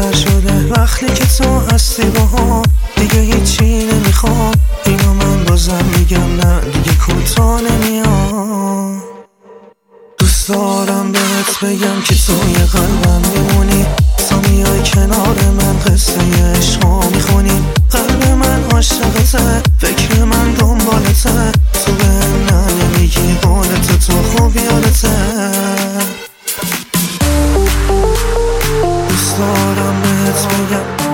بهتر شده وقتی که تو هستی با هم. دیگه هیچی نمیخوام، اینو من بازم میگم، نه دیگه کوتاه نمیام. دوست دارم بهت بگم که توی قلبم میمونی، تا میای کنار من قصه عشقا میخونی. قلب من عاشقته، فکر من دنبالته، تو بهم نه نمیگی قولت تو خوب یادته. دوست دارم بهت بگم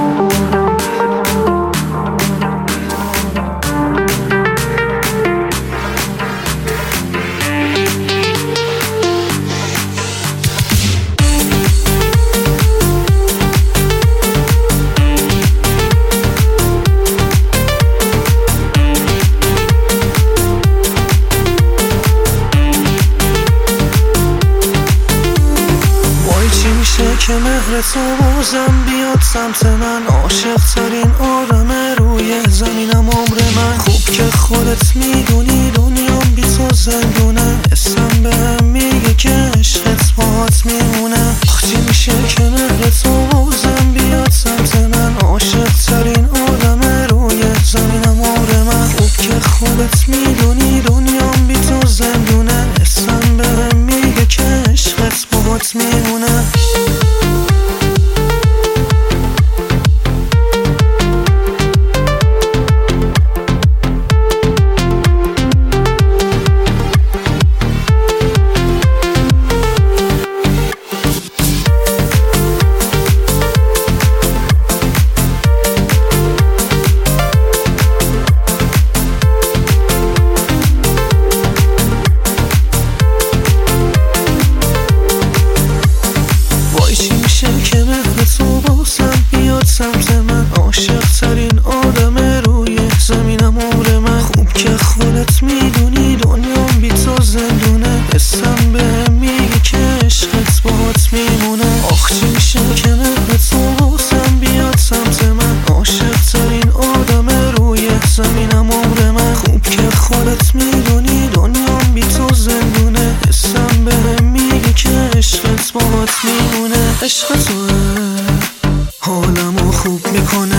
که مهر تو بازم بیاد سمت من. عاشق ترین آدم روی زمینم عمر من. خوب که خودت میدونی دنیام بی تو زندونه. اسم بهم میگه که عشقت باهات میمونه. چی میشه که مهر تو بازم بیاد سمت من. عاشق ترین آدم روی زمینم عمر من. خوب که خودت میدونی دنیام بی تو زندونه. اسم بهم میگه که عشقت باهات میمونه. که مهر تو بازم بیاد سمت من. عاشق ترین آدم روی زمینم عمر من. خوب که خودت میدونی دنیام بی تو زندونه. اسم بهم میگه که عشقت باهات میمونه. آخ چی میشه که مهر تو بازم بیاد سمت من. عاشق ترین آدم روی زمینم عمر من. خوب که خودت میدونی دنیام بی تو زندونه. اسم بهم میگه که عشقت باهات میمونه. عشق توه حالمو خوب میکنه.